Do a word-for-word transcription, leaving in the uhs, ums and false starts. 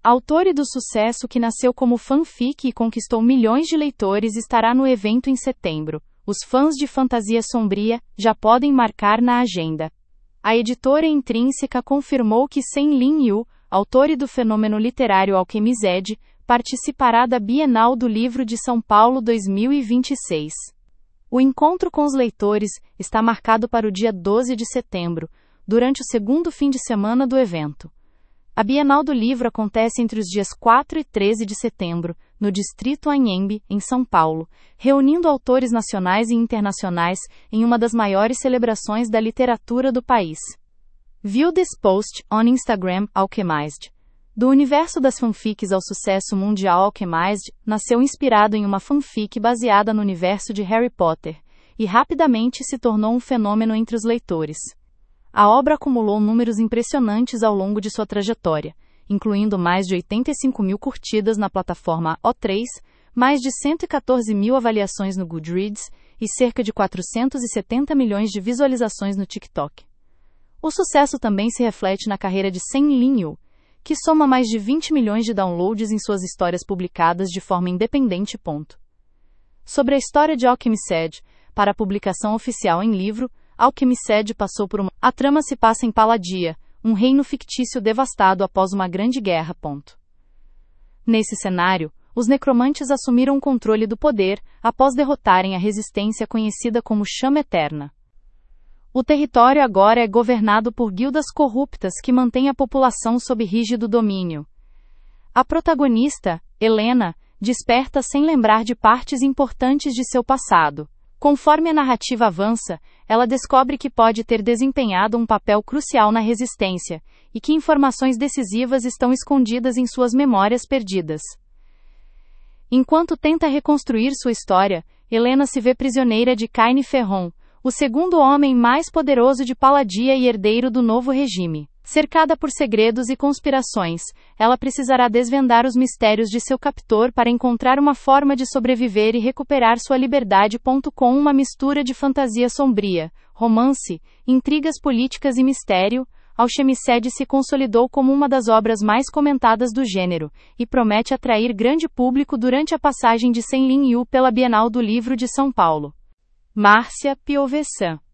autor do sucesso que nasceu como fanfic e conquistou milhões de leitores, estará no evento em setembro. Os fãs de fantasia sombria já podem marcar na agenda. A editora Intrínseca confirmou que Sen Lin Yu, autor do fenômeno literário Alchemized, participará da Bienal do Livro de São Paulo dois mil e vinte e seis. O encontro com os leitores está marcado para o dia doze de setembro, durante o segundo fim de semana do evento. A Bienal do Livro acontece entre os dias quatro e treze de setembro, no Distrito Anhembi, em São Paulo, reunindo autores nacionais e internacionais em uma das maiores celebrações da literatura do país. View this post on Instagram. Alchemized. Do universo das fanfics ao sucesso mundial, Alchemized nasceu inspirado em uma fanfic baseada no universo de Harry Potter, e rapidamente se tornou um fenômeno entre os leitores. A obra acumulou números impressionantes ao longo de sua trajetória, incluindo mais de oitenta e cinco mil curtidas na plataforma O três, mais de cento e quatorze mil avaliações no Goodreads e cerca de quatrocentos e setenta milhões de visualizações no TikTok. O sucesso também se reflete na carreira de Sen Lin Yu, que soma mais de vinte milhões de downloads em suas histórias publicadas de forma independente. Sobre a história de Alchemized, para a publicação oficial em livro, Alchemized passou por uma... A trama se passa em Palladia, um reino fictício devastado após uma grande guerra. Nesse cenário, os necromantes assumiram o controle do poder após derrotarem a resistência conhecida como Chama Eterna. O território agora é governado por guildas corruptas que mantêm a população sob rígido domínio. A protagonista, Helena, desperta sem lembrar de partes importantes de seu passado. Conforme a narrativa avança, ela descobre que pode ter desempenhado um papel crucial na resistência, e que informações decisivas estão escondidas em suas memórias perdidas. Enquanto tenta reconstruir sua história, Helena se vê prisioneira de Caine Ferron, o segundo homem mais poderoso de Palladia e herdeiro do novo regime. Cercada por segredos e conspirações, ela precisará desvendar os mistérios de seu captor para encontrar uma forma de sobreviver e recuperar sua liberdade. Com uma mistura de fantasia sombria, romance, intrigas políticas e mistério, Alchemized se consolidou como uma das obras mais comentadas do gênero, e promete atrair grande público durante a passagem de Sen Lin Yu pela Bienal do Livro de São Paulo. Márcia Piovesan.